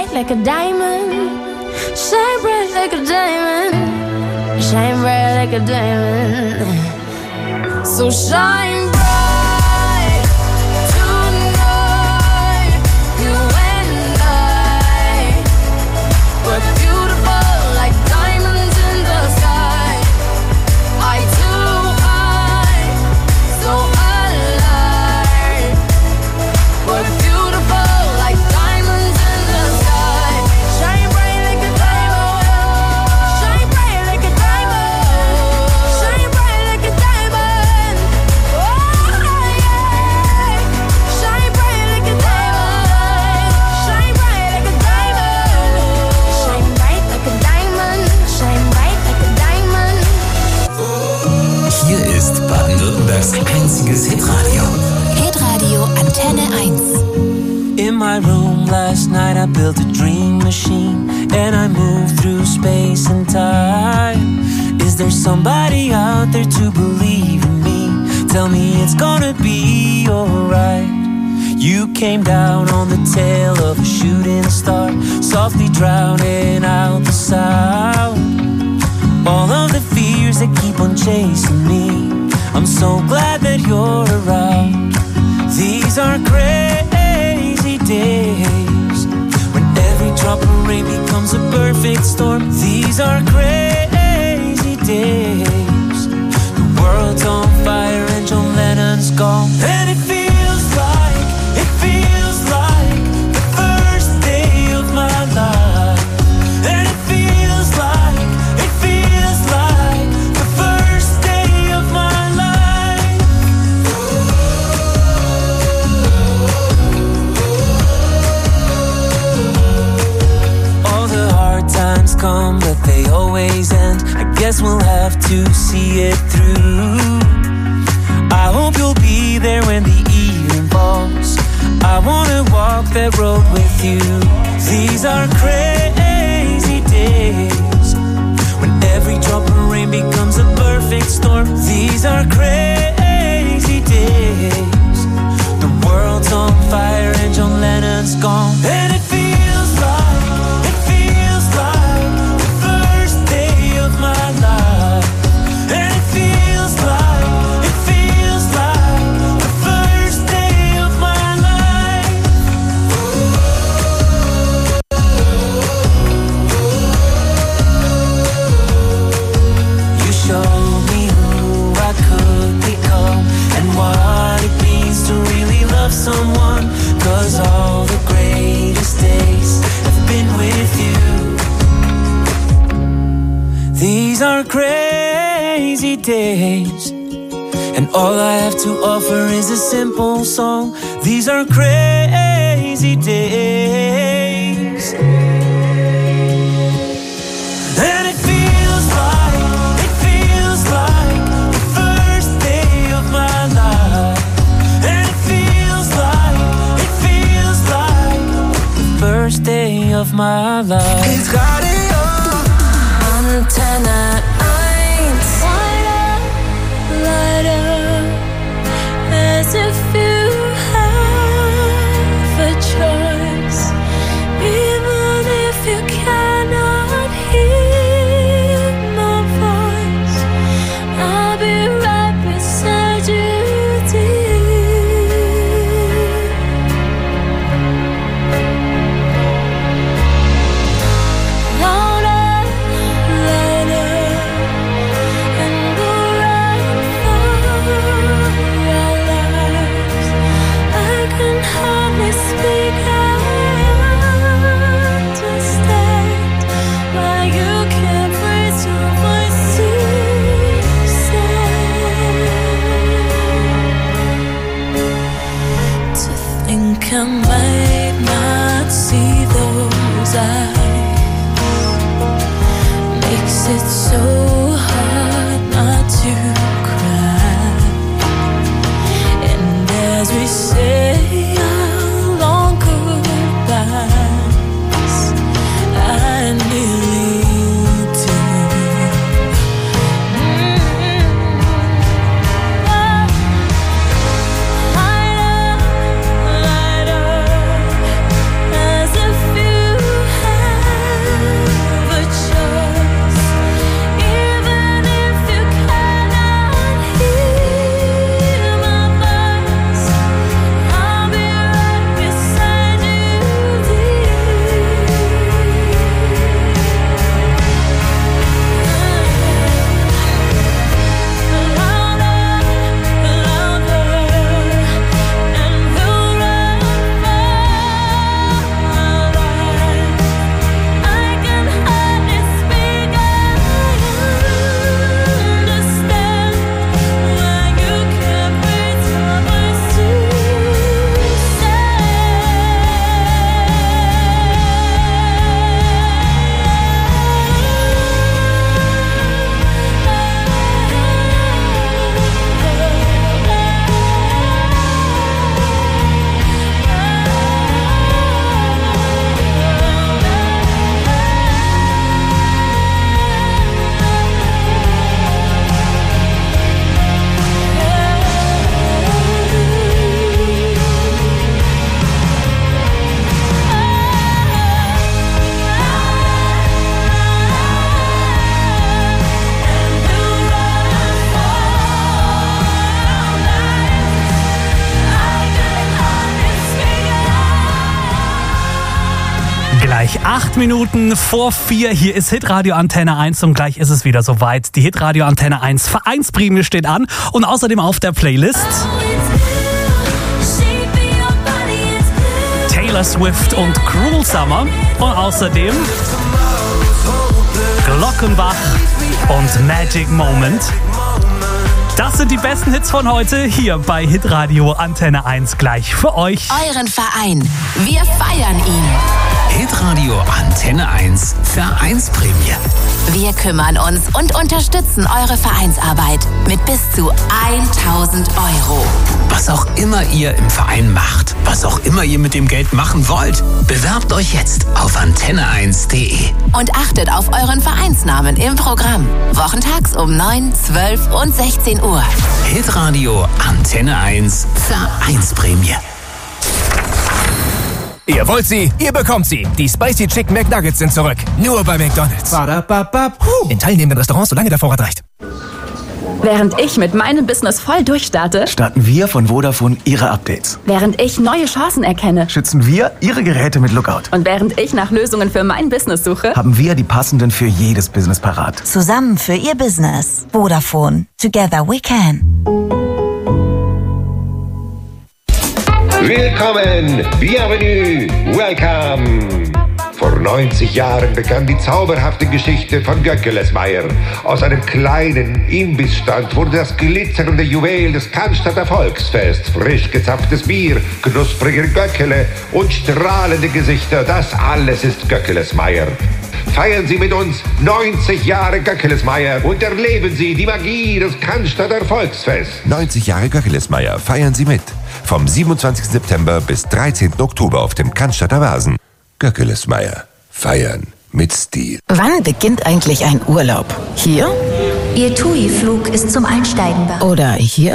bright like a diamond. Shine bright like a diamond. Shine bright like a diamond. So shine bright. Das einziges Hitradio. Hitradio Antenne 1. In my room last night I built a dream machine and I moved through space and time. Is there somebody out there to believe in me? Tell me it's gonna be alright. You came down on the tail of a shooting star, softly drowning out the sound. All of the fears that keep on chasing me, I'm so glad that you're around. These are crazy days, when every drop of rain becomes a perfect storm. These are crazy days. The world's on fire and John Lennon's gone. And it feels like the first day of my life. And it feels like the first day of my life. All the hard times come, but they always end. I guess we'll have to see it through. I hope you'll be there when the evening falls. I wanna walk that road with you. These are crazy days, when every drop of rain becomes a perfect storm. These are crazy days. The world's on fire and John Lennon's gone. And it feels like the first day of my life. And it feels like the first day of my life. You showed me who I could become and what it means to really love someone. 'Cause all the greatest days have been with you. These are crazy days, and all I have to offer is a simple song. These are crazy days. And it feels like the first day of my life. And it feels like the first day of my life. It's radio. Antenne 1. Light up, as if you have a choice. Even if you cannot hear my voice, I'll be right beside you, dear. Louder, lighter, and we'll run for our lives. I can hardly speak, I understand why you can't raise your voice to say. To think I might not see those eyes makes it so hard not to cry. And as we say our long goodbyes, I need to. Light up, as if you Gleich 8 Minuten vor 4. Hier ist Hitradio Antenne 1 und gleich ist es wieder soweit. Die Hitradio Antenne 1 Vereinsprämie steht an und außerdem auf der Playlist Taylor Swift und Cruel Summer und außerdem Glockenbach und Magic Moment. Das sind die besten Hits von heute hier bei Hitradio Antenne 1 gleich für euch. Euren Verein. Wir feiern ihn. Hitradio Antenne 1 Vereinsprämie. Wir kümmern uns und unterstützen eure Vereinsarbeit mit bis zu 1.000 Euro. Was auch immer ihr im Verein macht, was auch immer ihr mit dem Geld machen wollt, bewerbt euch jetzt auf antenne1.de. Und achtet auf euren Vereinsnamen im Programm. Wochentags um 9, 12 und 16 Uhr. Hitradio Antenne 1 Vereinsprämie. Ihr wollt sie, ihr bekommt sie. Die Spicy Chicken McNuggets sind zurück. Nur bei McDonald's. In teilnehmenden Restaurants, solange der Vorrat reicht. Während ich mit meinem Business voll durchstarte, starten wir von Vodafone Ihre Updates. während ich neue Chancen erkenne Schützen wir Ihre Geräte mit Lookout. und während ich nach Lösungen für mein Business suche, Haben wir die passenden für jedes Business parat. Zusammen für Ihr Business. Vodafone. Together we can. Willkommen, bienvenue, welcome. Vor 90 Jahren begann die zauberhafte Geschichte von Göckelesmeier. Aus einem kleinen Imbissstand wurde das glitzernde Juwel des Cannstatter Volksfests. Frisch gezapftes Bier, knusprige Göckele und strahlende Gesichter, das alles ist Göckelesmeier. Feiern Sie mit uns 90 Jahre Göckelesmeier und erleben Sie die Magie des Cannstatter Volksfests. 90 Jahre Göckelesmeier, feiern Sie mit. Vom 27. September bis 13. Oktober auf dem Cannstatter Vasen. Göckelesmeier, feiern mit Stil. Wann beginnt eigentlich ein Urlaub? Hier? Ihr TUI-Flug ist zum Einsteigen bereit. Oder hier?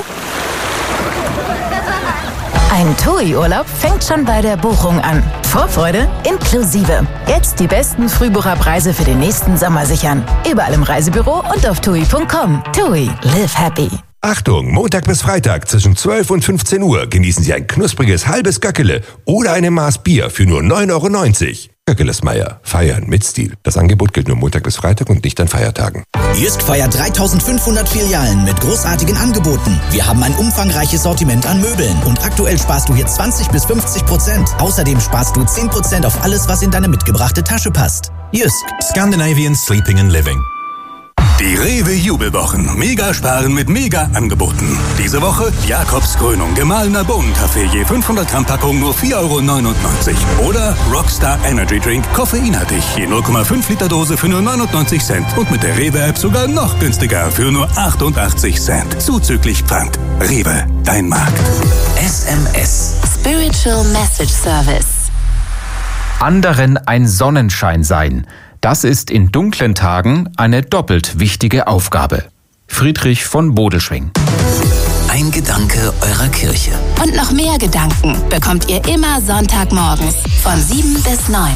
Ein TUI-Urlaub fängt schon bei der Buchung an. Vorfreude inklusive. Jetzt die besten Frühbucherpreise für den nächsten Sommer sichern. Überall im Reisebüro und auf TUI.com. TUI, live happy. Achtung, Montag bis Freitag zwischen 12 und 15 Uhr genießen Sie ein knuspriges halbes Göckele oder eine Maß Bier für nur 9,90 €. Göckelesmeier, feiern mit Stil. Das Angebot gilt nur Montag bis Freitag und nicht an Feiertagen. Jysk feiert 3500 Filialen mit großartigen Angeboten. Wir haben ein umfangreiches Sortiment an Möbeln und aktuell sparst du hier 20 bis 50%. Außerdem sparst du 10% auf alles, was in deine mitgebrachte Tasche passt. Jysk. Scandinavian Sleeping and Living. Die Rewe-Jubelwochen. Mega sparen mit Mega-Angeboten. Diese Woche Jakobskrönung, gemahlener Bohnenkaffee, je 500 Gramm Packung nur 4,99 €. Oder Rockstar Energy Drink, koffeinhaltig, je 0,5 Liter Dose für nur 99 Cent. Und mit der Rewe-App sogar noch günstiger für nur 88 Cent. Zuzüglich Pfand. Rewe, dein Markt. SMS. Spiritual Message Service. Anderen ein Sonnenschein sein. Das ist in dunklen Tagen eine doppelt wichtige Aufgabe. Friedrich von Bodelschwingh. Ein Gedanke eurer Kirche. Und noch mehr Gedanken bekommt ihr immer Sonntagmorgens von 7 bis 9.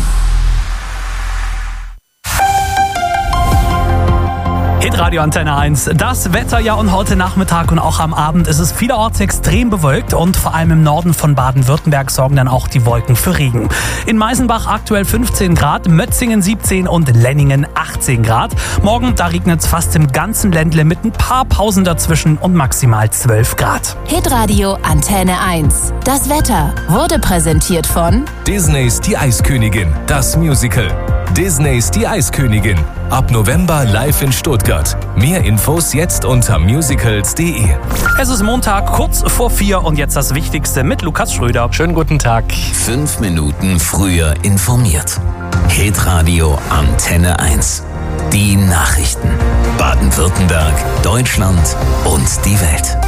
Hitradio Antenne 1. Das Wetter ja und heute Nachmittag und auch am Abend ist es vielerorts extrem bewölkt und vor allem im Norden von Baden-Württemberg sorgen dann auch die Wolken für Regen. In Meisenbach aktuell 15 Grad, Mötzingen 17 und Lenningen 18 Grad. Morgen, da regnet es fast im ganzen Ländle mit ein paar Pausen dazwischen und maximal 12 Grad. Hitradio Antenne 1. Das Wetter wurde präsentiert von Disneys Die Eiskönigin, das Musical. Disneys Die Eiskönigin. Ab November live in Stuttgart. Mehr Infos jetzt unter musicals.de. Es ist Montag, kurz vor 4 und jetzt das Wichtigste mit Lukas Schröder. Schönen guten Tag. 5 Minuten früher informiert. Hitradio Antenne 1. Die Nachrichten. Baden-Württemberg, Deutschland und die Welt.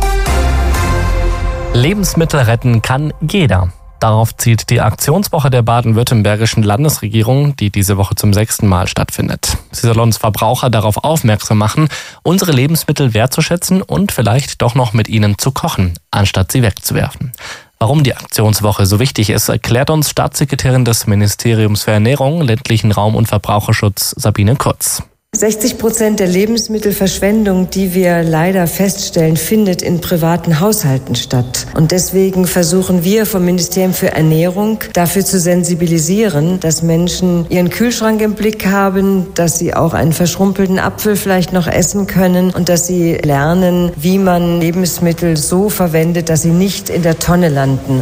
Lebensmittel retten kann jeder. Darauf zielt die Aktionswoche der baden-württembergischen Landesregierung, die diese Woche zum 6. Mal stattfindet. Sie soll uns Verbraucher darauf aufmerksam machen, unsere Lebensmittel wertzuschätzen und vielleicht doch noch mit ihnen zu kochen, anstatt sie wegzuwerfen. Warum die Aktionswoche so wichtig ist, erklärt uns Staatssekretärin des Ministeriums für Ernährung, ländlichen Raum und Verbraucherschutz Sabine Kurz. 60% der Lebensmittelverschwendung, die wir leider feststellen, findet in privaten Haushalten statt. Und deswegen versuchen wir vom Ministerium für Ernährung dafür zu sensibilisieren, dass Menschen ihren Kühlschrank im Blick haben, dass sie auch einen verschrumpelten Apfel vielleicht noch essen können und dass sie lernen, wie man Lebensmittel so verwendet, dass sie nicht in der Tonne landen.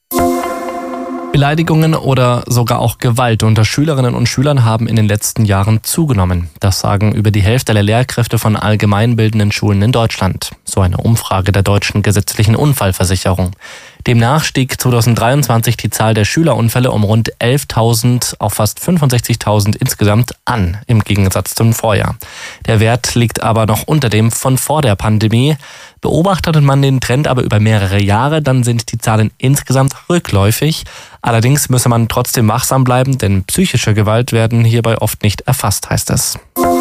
Beleidigungen oder sogar auch Gewalt unter Schülerinnen und Schülern haben in den letzten Jahren zugenommen. Das sagen über die Hälfte der Lehrkräfte von allgemeinbildenden Schulen in Deutschland. So eine Umfrage der Deutschen Gesetzlichen Unfallversicherung. Demnach stieg 2023 die Zahl der Schülerunfälle um rund 11.000 auf fast 65.000 insgesamt an, im Gegensatz zum Vorjahr. Der Wert liegt aber noch unter dem von vor der Pandemie. Beobachtet man den Trend aber über mehrere Jahre, dann sind die Zahlen insgesamt rückläufig. Allerdings müsse man trotzdem wachsam bleiben, denn psychische Gewalt werden hierbei oft nicht erfasst, heißt es.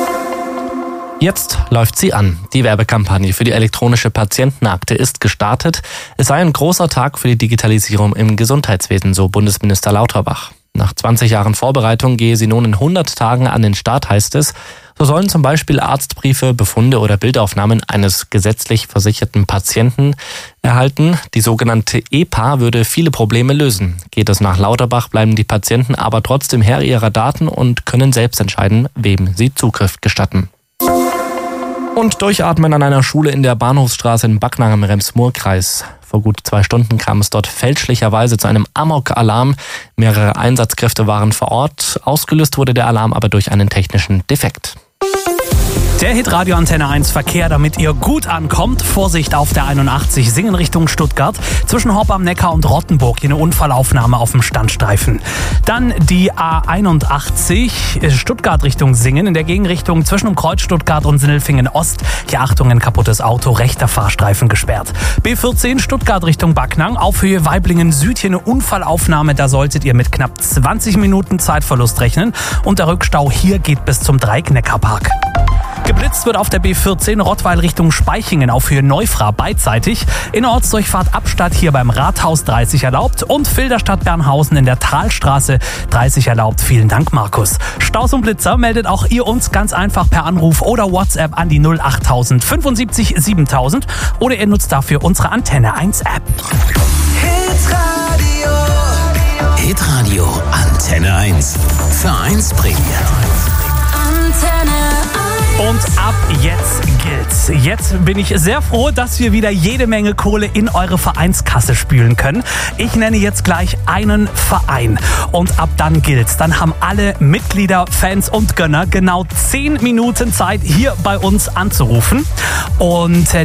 Jetzt läuft sie an. Die Werbekampagne für die elektronische Patientenakte ist gestartet. Es sei ein großer Tag für die Digitalisierung im Gesundheitswesen, so Bundesminister Lauterbach. Nach 20 Jahren Vorbereitung gehe sie nun in 100 Tagen an den Start, heißt es. So sollen zum Beispiel Arztbriefe, Befunde oder Bildaufnahmen eines gesetzlich versicherten Patienten erhalten. Die sogenannte EPA würde viele Probleme lösen. Geht es nach Lauterbach, bleiben die Patienten aber trotzdem Herr ihrer Daten und können selbst entscheiden, wem sie Zugriff gestatten. Und durchatmen an einer Schule in der Bahnhofsstraße in Backnang im Rems-Murr-Kreis. Vor gut 2 Stunden kam es dort fälschlicherweise zu einem Amok-Alarm. Mehrere Einsatzkräfte waren vor Ort. Ausgelöst wurde der Alarm aber durch einen technischen Defekt. Der Hitradio Antenne 1 Verkehr, damit ihr gut ankommt. Vorsicht auf der 81 Singen Richtung Stuttgart. Zwischen Horb am Neckar und Rottenburg hier eine Unfallaufnahme auf dem Standstreifen. Dann die A81 Stuttgart Richtung Singen in der Gegenrichtung zwischen dem Kreuz Stuttgart und Sindelfingen Ost. Hier Achtung, ein kaputtes Auto, rechter Fahrstreifen gesperrt. B14 Stuttgart Richtung Backnang auf Höhe Weiblingen Süd hier eine Unfallaufnahme. Da solltet ihr mit knapp 20 Minuten Zeitverlust rechnen. Und der Rückstau hier geht bis zum Dreieck-Neckar-Park. Geblitzt wird auf der B14 Rottweil Richtung Speichingen auf Höhe Neufra beidseitig. In der Ortsdurchfahrt Abstadt hier beim Rathaus 30 erlaubt und Filderstadt Bernhausen in der Talstraße 30 erlaubt. Vielen Dank, Markus. Staus und Blitzer meldet auch ihr uns ganz einfach per Anruf oder WhatsApp an die 08000 75 7000 oder ihr nutzt dafür unsere Antenne 1 App. Hitradio Antenne 1. Vereinsprämiert. Antenne 1. Und ab jetzt gilt's. Jetzt bin ich sehr froh, dass wir wieder jede Menge Kohle in eure Vereinskasse spülen können. Ich nenne jetzt gleich einen Verein. Und ab dann gilt's. Dann haben alle Mitglieder, Fans und Gönner genau 10 Minuten Zeit, hier bei uns anzurufen. Und